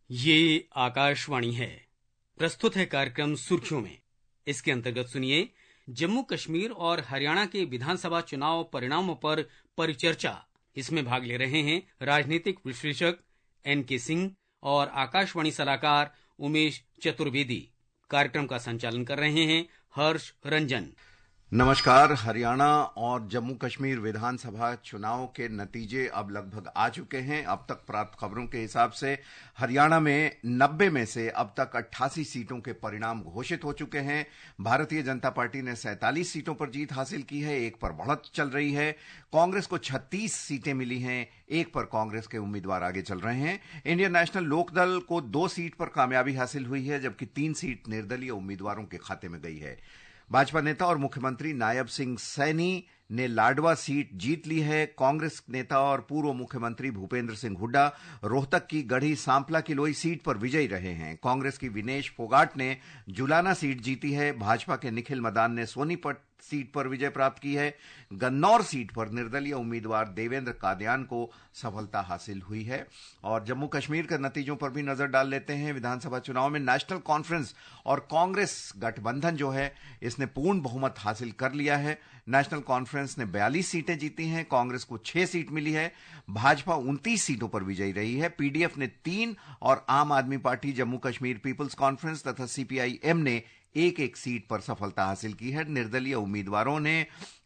ये आकाशवाणी है। प्रस्तुत है कार्यक्रम सुर्खियों में। इसके अंतर्गत सुनिए जम्मू कश्मीर और हरियाणा के विधानसभा चुनाव परिणामों पर परिचर्चा। इसमें भाग ले रहे हैं राजनीतिक विश्लेषक NK सिंह और आकाशवाणी सलाहकार उमेश चतुर्वेदी। कार्यक्रम का संचालन कर रहे हैं हर्ष रंजन। नमस्कार। हरियाणा और जम्मू कश्मीर विधानसभा चुनाव के नतीजे अब लगभग आ चुके हैं। अब तक प्राप्त खबरों के हिसाब से हरियाणा में 90 में से अब तक 88 सीटों के परिणाम घोषित हो चुके हैं। भारतीय जनता पार्टी ने 47 सीटों पर जीत हासिल की है, एक पर बढ़त चल रही है। कांग्रेस को 36 सीटें मिली हैं, एक पर कांग्रेस के उम्मीदवार आगे चल रहे हैं। इंडियन नेशनल लोकदल को 2 सीट पर कामयाबी हासिल हुई है, जबकि 3 सीट निर्दलीय उम्मीदवारों के खाते में गई है। भाजपा नेता और मुख्यमंत्री नायब सिंह सैनी ने लाडवा सीट जीत ली है। कांग्रेस नेता और पूर्व मुख्यमंत्री भूपेंद्र सिंह हुड्डा रोहतक की गढ़ी सांपला किलोई सीट पर विजयी रहे हैं। कांग्रेस की विनेश फोगाट ने जुलाना सीट जीती है। भाजपा के निखिल मदान ने सोनीपत सीट पर विजय प्राप्त की है। गन्नौर सीट पर निर्दलीय उम्मीदवार देवेंद्र कादयान को सफलता हासिल हुई है। और जम्मू कश्मीर के नतीजों पर भी नजर डाल लेते हैं। विधानसभा चुनाव में नेशनल कॉन्फ्रेंस और कांग्रेस गठबंधन जो है इसने पूर्ण बहुमत हासिल कर लिया है। नेशनल कॉन्फ्रेंस ने 42 सीटें जीती हैं, कांग्रेस को 6 सीट मिली है। भाजपा 29 सीटों पर विजयी रही है। पीडीएफ ने 3 और Aam Aadmi party, Jammu Kashmir people's conference तथा सीपीआईएम ने एक सीट पर सफलता हासिल की है। निर्दलीय उम्मीदवारों ने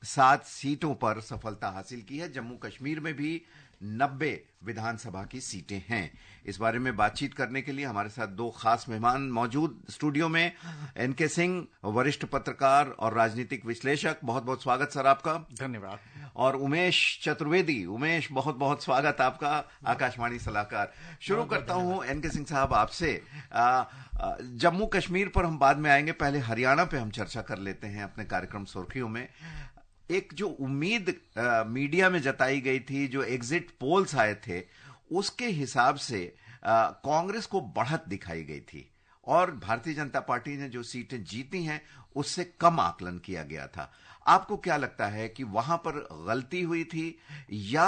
7 सीटों पर सफलता हासिल की है। जम्मू कश्मीर में भी 90 विधानसभा की सीटें हैं। इस बारे में बातचीत करने के लिए हमारे साथ 2 खास मेहमान मौजूद स्टूडियो में। NK सिंह, वरिष्ठ पत्रकार और राजनीतिक विश्लेषक, बहुत बहुत स्वागत सर आपका। धन्यवाद। और उमेश चतुर्वेदी, उमेश बहुत बहुत स्वागत आपका, आकाशवाणी सलाहकार। शुरू करता हूं NK सिंह साहब आपसे। जम्मू कश्मीर पर हम बाद में आएंगे, पहले हरियाणा पे हम चर्चा कर लेते हैं अपने कार्यक्रम सुर्खियों में। एक जो उम्मीद मीडिया में जताई गई थी, जो एग्जिट पोल्स आए थे, उसके हिसाब से कांग्रेस को बढ़त दिखाई गई थी और भारतीय जनता पार्टी ने जो सीटें जीती हैं उससे कम आकलन किया गया था। आपको क्या लगता है कि वहां पर गलती हुई थी या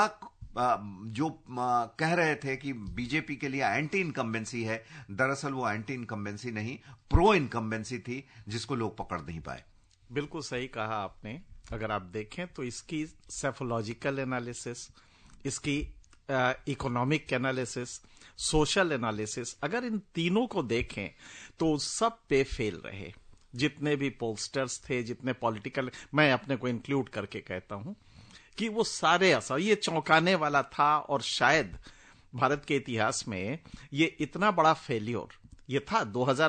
जो कह रहे थे कि बीजेपी के लिए एंटी इनकम्बेंसी है, दरअसल वो एंटी इनकम्बेंसी नहीं, प्रो इनकम्बेंसी थी जिसको लोग पकड़ नहीं पाए? बिल्कुल सही कहा आपने। अगर आप देखें तो इसकी साइकोलॉजिकल एनालिसिस, इसकी इकोनॉमिक एनालिसिस, सोशल एनालिसिस, अगर इन तीनों को देखें तो सब पे फेल रहे। जितने भी पोलस्टर्स थे, जितने पॉलिटिकल, मैं अपने को इंक्लूड करके कहता हूं कि वो सारे असर, ये चौंकाने वाला था। और शायद भारत के इतिहास में ये इतना बड़ा फेल्योर ये था।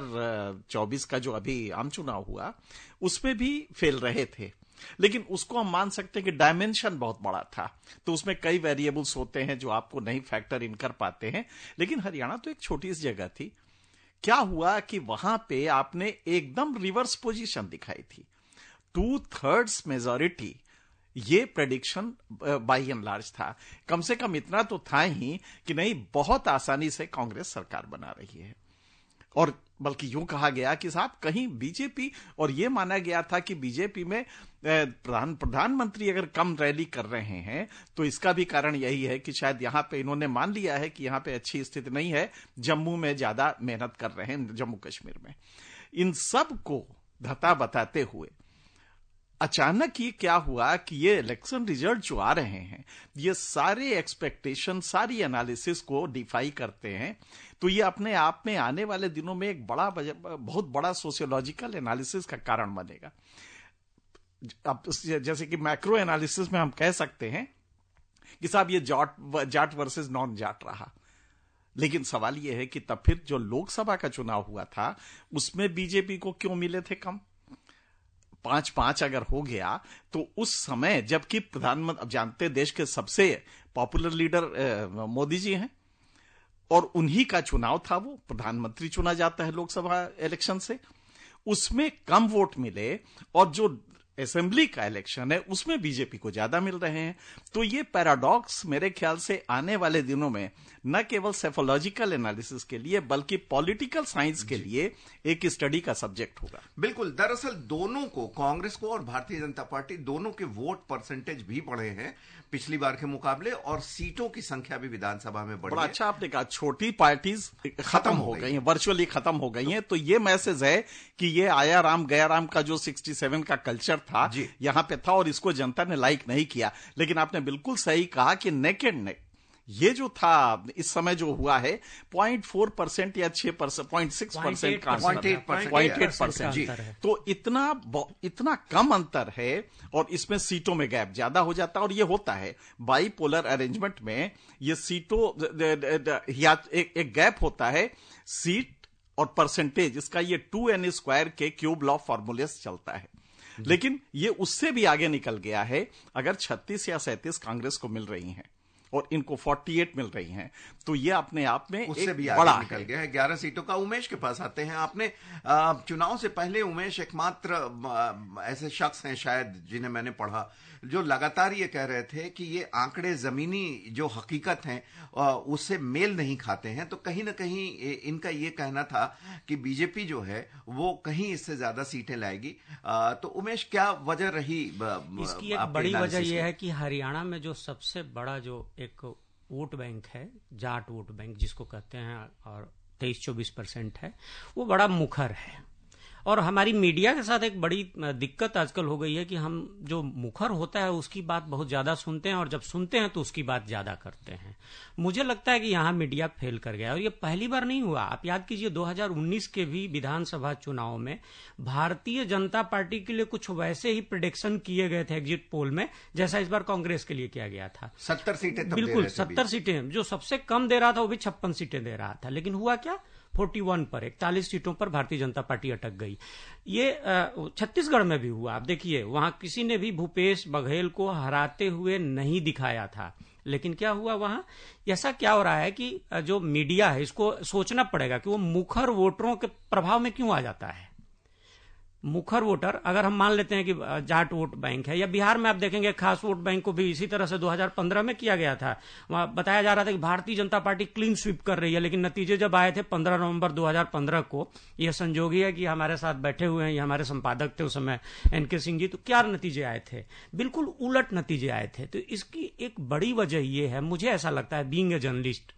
2024 का जो अभी आम चुनाव हुआ उसमें भी फेल रहे थे, लेकिन उसको हम मान सकते हैं कि डायमेंशन बहुत बड़ा था। तो उसमें कई वेरिएबल्स होते हैं जो आपको नहीं फैक्टर इन कर पाते हैं। लेकिन हरियाणा तो एक छोटी सी जगह थी। क्या हुआ कि वहां पे आपने एकदम रिवर्स पोजीशन दिखाई थी। 2/3 मेजॉरिटी, ये प्रेडिक्शन बाय एंड लार्ज था। कम से कम इतना तो था ही कि नहीं, बहुत आसानी से कांग्रेस सरकार बना रही है। और बल्कि यूं कहा गया कि साहब कहीं बीजेपी, और यह माना गया था कि बीजेपी में प्रधानमंत्री अगर कम रैली कर रहे हैं तो इसका भी कारण यही है कि शायद यहां पे इन्होंने मान लिया है कि यहां पे अच्छी स्थिति नहीं है, जम्मू में ज्यादा मेहनत कर रहे हैं, जम्मू कश्मीर में। इन सब को धता बताते हुए अचानक ये क्या हुआ कि ये इलेक्शन रिजल्ट जो आ रहे हैं ये सारे एक्सपेक्टेशन, सारी एनालिसिस को डिफाई करते हैं। तो ये अपने आप में आने वाले दिनों में एक बहुत बड़ा सोशियोलॉजिकल एनालिसिस का कारण बनेगा। अब जैसे कि मैक्रो एनालिसिस में हम कह सकते हैं कि साहब ये जाट वर्सेस नॉन जाट रहा। लेकिन सवाल यह है कि तब फिर जो लोकसभा का चुनाव हुआ था उसमें बीजेपी को क्यों मिले थे कम? 5-5 अगर हो गया तो उस समय, जबकि प्रधानमंत्री, अब जानते देश के सबसे पॉपुलर लीडर मोदी जी हैं और उन्हीं का चुनाव था, वो प्रधानमंत्री चुना जाता है लोकसभा इलेक्शन से, उसमें कम वोट मिले। और जो असेंबली का इलेक्शन है उसमें बीजेपी को ज्यादा मिल रहे हैं। तो ये पैराडॉक्स मेरे ख्याल से आने वाले दिनों में न केवल सेफोलॉजिकल एनालिसिस के लिए बल्कि पॉलिटिकल साइंस के लिए एक स्टडी का सब्जेक्ट होगा। बिल्कुल, दरअसल दोनों को, कांग्रेस को और भारतीय जनता पार्टी दोनों के वोट परसेंटेज भी बढ़े हैं पिछली बार के मुकाबले, और सीटों की संख्या भी विधानसभा में बढ़ी है। अच्छा आपने कहा छोटी पार्टीज खत्म हो गई हैं, वर्चुअली खत्म हो गई हैं। तो ये मैसेज है कि ये आया राम गया राम का जो 67 का कल्चर था यहां पे था और इसको जनता ने लाइक नहीं किया। लेकिन आपने बिल्कुल सही कहा कि नेक एंड नेक ये जो था इस समय जो हुआ है 0.4% या 6%, 0.6% का 0.8%। तो इतना कम अंतर है और इसमें सीटों में गैप ज्यादा हो जाता है। और ये होता है बाइपोलर अरेंजमेंट में, ये सीटों या एक गैप होता है सीट और परसेंटेज, इसका ये 2n² के क्यूब लॉ फॉर्मूले से चलता है। लेकिन ये उससे भी आगे निकल गया है। अगर 36 या 37 कांग्रेस को मिल रही हैं और इनको 48 मिल रही हैं, तो ये अपने आप में उससे भी बड़ा निकल गया है। 11 सीटों का। उमेश के पास आते हैं। आपने चुनाव से पहले, उमेश एकमात्र ऐसे शख्स हैं शायद जिन्हें मैंने पढ़ा जो लगातार ये कह रहे थे कि ये आंकड़े जमीनी जो हकीकत हैं उससे मेल नहीं खाते हैं। तो कहीं ना कहीं इनका ये कहना था कि बीजेपी जो है वो कहीं इससे ज्यादा सीटें लाएगी। तो उमेश, क्या वजह रही? इसकी एक बड़ी वजह यह है कि हरियाणा में जो सबसे बड़ा जो एक वोट बैंक है, जाट वोट बैंक जिसको कहते हैं, और 23-24% है, वो बड़ा मुखर है। और हमारी मीडिया के साथ एक बड़ी दिक्कत आजकल हो गई है कि हम जो मुखर होता है उसकी बात बहुत ज्यादा सुनते हैं और जब सुनते हैं तो उसकी बात ज्यादा करते हैं। मुझे लगता है कि यहाँ मीडिया फेल कर गया और ये पहली बार नहीं हुआ। आप याद कीजिए 2019 के भी विधानसभा चुनाव में भारतीय जनता पार्टी के लिए कुछ वैसे ही प्रेडिक्शन किए गए थे एग्जिट पोल में जैसा इस बार कांग्रेस के लिए किया गया था। 70 सीटें बिल्कुल 70 सीटें, जो सबसे कम दे रहा था वो भी 56 सीटें दे रहा था। लेकिन हुआ क्या, 41 पर 41 सीटों पर भारतीय जनता पार्टी अटक गई। ये छत्तीसगढ़ में भी हुआ। आप देखिए वहां किसी ने भी भूपेश बघेल को हराते हुए नहीं दिखाया था। लेकिन क्या हुआ वहां, ऐसा क्या हो रहा है कि जो मीडिया है इसको सोचना पड़ेगा कि वो मुखर वोटरों के प्रभाव में क्यों आ जाता है। मुखर वोटर, अगर हम मान लेते हैं कि जाट वोट बैंक है, या बिहार में आप देखेंगे खास वोट बैंक को भी इसी तरह से 2015 में किया गया था। वहां बताया जा रहा था कि Bharatiya Janata party clean sweep कर रही है, लेकिन नतीजे जब आए थे 15 नवंबर 2015 को, यह संजोगी है कि हमारे साथ बैठे हुए हैं, ये हमारे संपादक थे उस समय NK सिंह जी, तो क्या नतीजे आए थे, बिल्कुल उलट नतीजे आए थे। तो इसकी एक बड़ी वजह यह है, मुझे ऐसा लगता है बीइंग ए जर्नलिस्ट,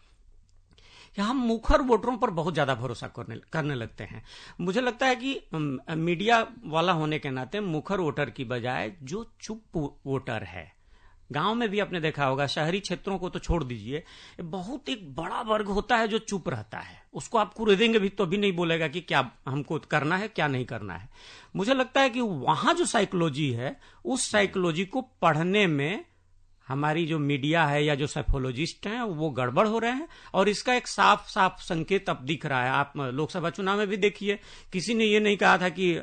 कि हम मुखर वोटरों पर बहुत ज्यादा भरोसा करने लगते हैं। मुझे लगता है कि मीडिया वाला होने के नाते मुखर वोटर की बजाय जो चुप वोटर है, गांव में भी आपने देखा होगा, शहरी क्षेत्रों को तो छोड़ दीजिए, बहुत एक बड़ा वर्ग होता है जो चुप रहता है। उसको आप कुरेदेंगे भी तो भी नहीं बोलेगा कि क्या हमको करना है क्या नहीं करना है। मुझे लगता है कि वहां जो साइकोलॉजी है उस साइकोलॉजी को पढ़ने में हमारी जो मीडिया है या जो साइकोलॉजिस्ट हैं वो गड़बड़ हो रहे हैं। और इसका एक साफ साफ संकेत अब दिख रहा है। आप लोकसभा चुनाव में भी देखिए, किसी ने ये नहीं कहा था कि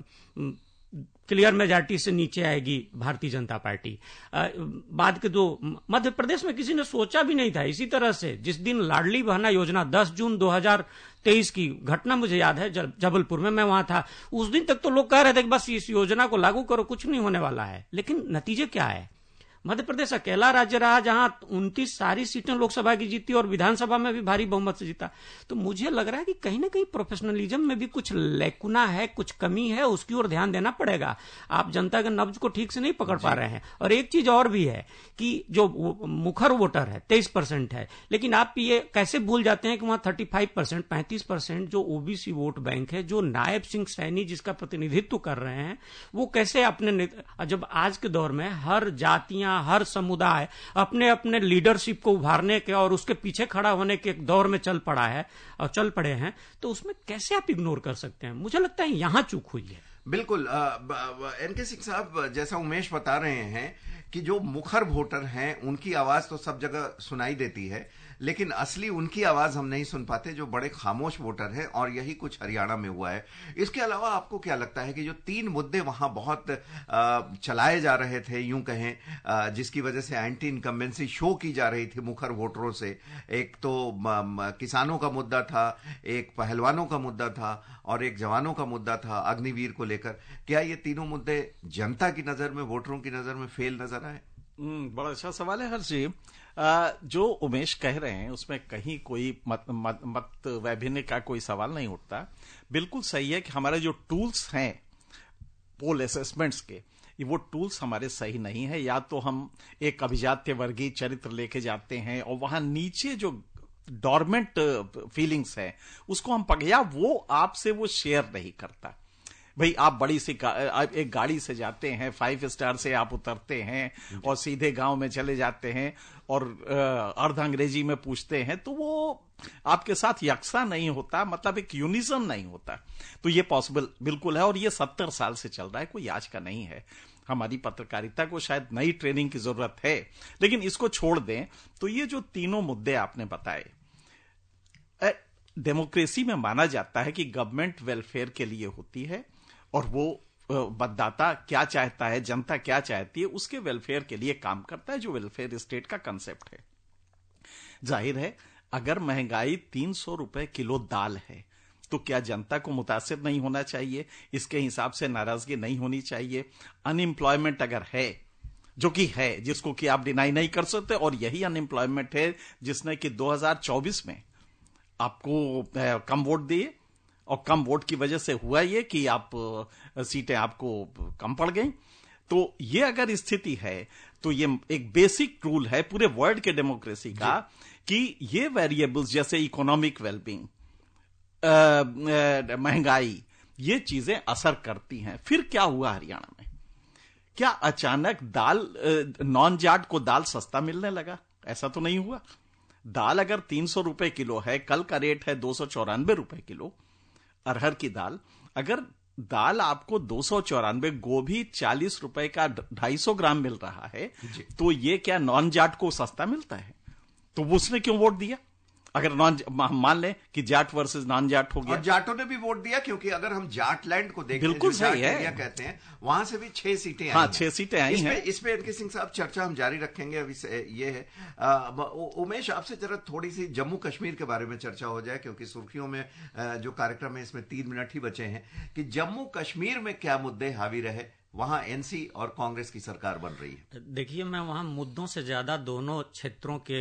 क्लियर मेजॉरिटी से नीचे आएगी भारतीय जनता पार्टी। बाद के दो मध्य प्रदेश में किसी ने सोचा भी नहीं था। इसी तरह से जिस दिन लाडली बहना योजना 10 जून 2023 की घटना मुझे याद है, जबलपुर में मैं वहां था, उस दिन तक तो लोग कह रहे थे कि बस इस योजना को लागू करो, कुछ नहीं होने वाला है। लेकिन नतीजे क्या है, मध्य प्रदेश अकेला राज्य रहा जहां 29 सारी सीटें लोकसभा की जीती और विधानसभा में भी भारी बहुमत से जीता। तो मुझे लग रहा है कि कहीं ना कहीं प्रोफेशनलिज्म में भी कुछ लैकुना है, कुछ कमी है, उसकी ओर ध्यान देना पड़ेगा। आप जनता के नब्ज को ठीक से नहीं पकड़ पा रहे हैं। और एक चीज और भी है कि जो मुखर वोटर है 23% है, लेकिन आप ये कैसे भूल जाते हैं कि वहां 35%, 35% जो ओबीसी वोट बैंक है, जो नायब सिंह सैनी जिसका प्रतिनिधित्व कर रहे हैं, वो कैसे अपने, जब आज के दौर में हर जातियां, हर समुदाय अपने अपने लीडरशिप को उभारने के और उसके पीछे खड़ा होने के एक दौर में चल पड़े हैं, तो उसमें कैसे आप इग्नोर कर सकते हैं। मुझे लगता है यहां चूक हुई है। बिल्कुल। NK सिंह साहब, जैसा उमेश बता रहे हैं कि जो मुखर वोटर हैं उनकी आवाज तो सब जगह सुनाई देती है, लेकिन असली उनकी आवाज हम नहीं सुन पाते जो बड़े खामोश वोटर हैं, और यही कुछ हरियाणा में हुआ है। इसके अलावा आपको क्या लगता है कि जो 3 मुद्दे वहां बहुत चलाए जा रहे थे, यूं कहें, जिसकी वजह से एंटी इनकम्बेंसी शो की जा रही थी मुखर वोटरों से, एक तो किसानों का मुद्दा था, एक पहलवानों का मुद्दा था, और एक जवानों का मुद्दा था अग्निवीर को लेकर, क्या ये तीनों मुद्दे जनता की नजर में, वोटरों की नजर में फेल नजर आए? बड़ा अच्छा सवाल है हर्ष जी। जो उमेश कह रहे हैं उसमें कहीं कोई मत वैभिन्न का कोई सवाल नहीं उठता। बिल्कुल सही है कि हमारे जो टूल्स हैं पोल असेसमेंट्स के, वो टूल्स हमारे सही नहीं है। या तो हम एक अभिजात्य वर्गीय चरित्र लेके जाते हैं और वहां नीचे जो डॉर्मेंट फीलिंग्स है उसको हम या वो आपसे वो शेयर नहीं करता। भाई आप बड़ी सी एक गाड़ी से जाते हैं, 5 स्टार से आप उतरते हैं और सीधे गांव में चले जाते हैं और अर्ध अंग्रेजी में पूछते हैं, तो वो आपके साथ यकसा नहीं होता, मतलब एक यूनिजन नहीं होता। तो ये पॉसिबल बिल्कुल है, और ये 70 साल से चल रहा है, कोई आज का नहीं है। हमारी पत्रकारिता को शायद नई ट्रेनिंग की जरूरत है, लेकिन इसको छोड़ दें तो ये जो तीनों मुद्दे आपने बताए, डेमोक्रेसी में माना जाता है कि गवर्नमेंट वेलफेयर के लिए होती है और वो मतदाता क्या चाहता है, जनता क्या चाहती है, उसके वेलफेयर के लिए काम करता है, जो वेलफेयर स्टेट का कंसेप्ट है। जाहिर है अगर महंगाई 300 रुपए किलो दाल है तो क्या जनता को मुतासिर नहीं होना चाहिए? इसके हिसाब से नाराजगी नहीं होनी चाहिए? अनएम्प्लॉयमेंट अगर है, जो कि है, जिसको कि आप डिनाई नहीं कर सकते, और यही अनएम्प्लॉयमेंट है जिसने कि 2024 में आपको कम वोट दिए, और कम वोट की वजह से हुआ ये कि आप सीटें आपको कम पड़ गई। तो ये अगर स्थिति है तो ये एक बेसिक रूल है पूरे वर्ल्ड के डेमोक्रेसी का कि ये वेरिएबल्स जैसे इकोनॉमिक वेलबींग, महंगाई, ये चीजें असर करती हैं। फिर क्या हुआ हरियाणा में? क्या अचानक दाल, नॉन जाट को दाल सस्ता मिलने लगा? ऐसा तो नहीं हुआ। दाल अगर 300 रुपए किलो है, कल का रेट है 294 रुपए किलो अरहर की दाल, अगर दाल आपको 294, गोभी 40 रुपए का 250 ग्राम मिल रहा है, तो ये क्या नॉन जाट को सस्ता मिलता है? तो उसने क्यों वोट दिया? अगर मान लें कि जाट वर्सेस नॉन जाट हो गया, और जाटों ने भी वोट दिया, क्योंकि अगर हम जाटलैंड को देखें, बिल्कुल सही है, कहते हैं, वहां से भी 6 सीटें आई। हाँ, 6 सीटें आई हैं। इस पे एनके सिंह साहब चर्चा हम जारी रखेंगे। अभी ये है उमेश, आपसे जरा थोड़ी सी जम्मू कश्मीर के बारे में चर्चा हो जाए, क्योंकि सुर्खियों में जो कार्यक्रम है इसमें 3 मिनट ही बचे हैं, कि जम्मू कश्मीर में क्या मुद्दे हावी रहे, वहां एनसी और कांग्रेस की सरकार बन रही है। देखिए, मैं वहां मुद्दों से ज्यादा दोनों क्षेत्रों के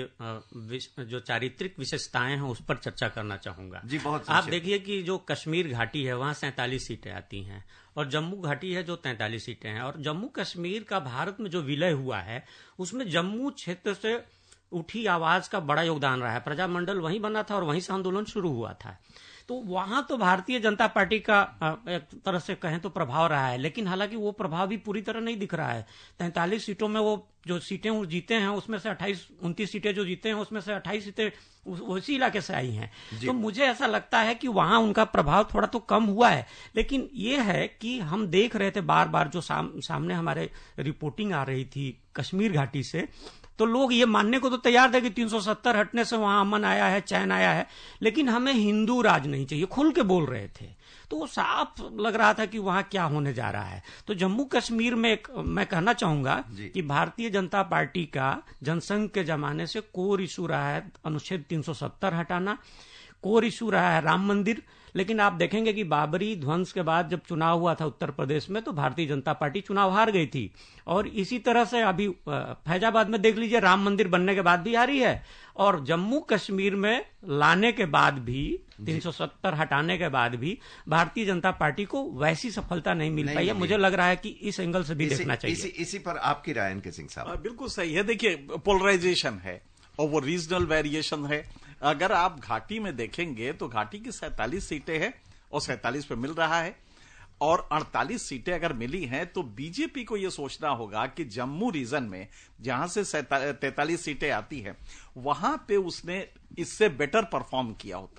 जो चारित्रिक विशेषताएं हैं उस पर चर्चा करना चाहूंगा। जी, बहुत आप देखिए कि जो कश्मीर घाटी है वहां 47 सीटें आती हैं, और जम्मू घाटी है जो 43 सीटें हैं। और जम्मू कश्मीर का भारत में जो विलय हुआ है उसमें जम्मू क्षेत्र से उठी आवाज का बड़ा योगदान रहा है। प्रजामंडल वहीं बना था और वहीं से आंदोलन शुरू हुआ था। तो वहां तो भारतीय जनता पार्टी का एक तरह से कहें तो प्रभाव रहा है, लेकिन हालांकि वो प्रभाव भी पूरी तरह नहीं दिख रहा है। 43 सीटों में वो जो सीटें वो जीते हैं उसमें से 29 सीटें जो जीते हैं उसमें से 28 सीटें उसी इलाके से आई हैं। तो मुझे ऐसा लगता है कि वहां उनका प्रभाव थोड़ा तो कम हुआ है। लेकिन ये है कि हम देख रहे थे बार बार जो सामने हमारे रिपोर्टिंग आ रही थी कश्मीर घाटी से, तो लोग ये मानने को तो तैयार थे कि 370 हटने से वहां अमन आया है, चैन आया है, लेकिन हमें हिंदू राज नहीं चाहिए, खुल के बोल रहे थे। तो वो साफ लग रहा था कि वहां क्या होने जा रहा है। तो जम्मू कश्मीर में मैं कहना चाहूंगा कि भारतीय जनता पार्टी का जनसंघ के जमाने से कोर इशू रहा है अनुच्छेद 370 हटाना, कोर इशू रहा है राम मंदिर। लेकिन आप देखेंगे कि बाबरी ध्वंस के बाद जब चुनाव हुआ था उत्तर प्रदेश में, तो भारतीय जनता पार्टी चुनाव हार गई थी। और इसी तरह से अभी फैजाबाद में देख लीजिए, राम मंदिर बनने के बाद भी हारी है, और जम्मू कश्मीर में लाने के बाद भी 370 हटाने के बाद भी भारतीय जनता पार्टी को वैसी सफलता नहीं मिल पाई है। मुझे लग रहा है कि इस एंगल से भी देखना चाहिए। इसी पर आपकी राय एनके सिंह साहब? बिल्कुल सही है। देखिए, पोलराइजेशन है और वो रीजनल वेरिएशन है। अगर आप घाटी में देखेंगे तो घाटी की 47 सीटें हैं और 47 पे मिल रहा है, और 48 सीटें अगर मिली हैं तो बीजेपी को यह सोचना होगा कि जम्मू रीजन में जहां से 43 सीटें आती हैं वहां पे उसने इससे बेटर परफॉर्म किया होता,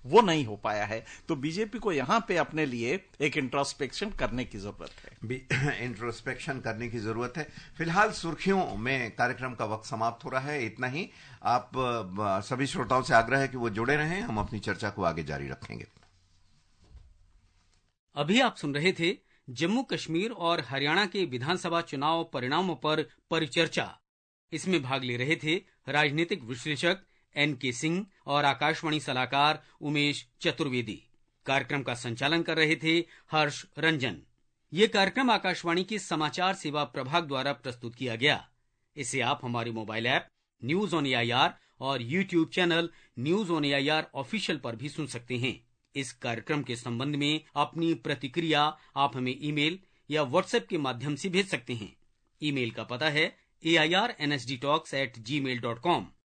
वो नहीं हो पाया है। तो बीजेपी को यहां पे अपने लिए एक इंट्रोस्पेक्शन करने की जरूरत है। इंट्रोस्पेक्शन करने की जरूरत है। फिलहाल सुर्खियों में कार्यक्रम का वक्त समाप्त हो रहा है। इतना ही। आप सभी श्रोताओं से आग्रह है कि वो जुड़े रहें, हम अपनी चर्चा को आगे जारी रखेंगे। अभी आप सुन रहे थे जम्मू कश्मीर और हरियाणा के विधानसभा चुनाव परिणामों पर परिचर्चा। इसमें भाग ले रहे थे राजनीतिक विश्लेषक NK सिंह और आकाशवाणी सलाहकार उमेश चतुर्वेदी। कार्यक्रम का संचालन कर रहे थे हर्ष रंजन। ये कार्यक्रम आकाशवाणी के समाचार सेवा प्रभाग द्वारा प्रस्तुत किया गया। इसे आप हमारे mobile app news on AIR और YouTube channel news on AIR official पर भी सुन सकते हैं। इस कार्यक्रम के संबंध में अपनी प्रतिक्रिया आप हमें ईमेल या व्हाट्सएप के माध्यम से भेज सकते हैं। ईमेल का पता है AIRNSDtalks@gmail.com।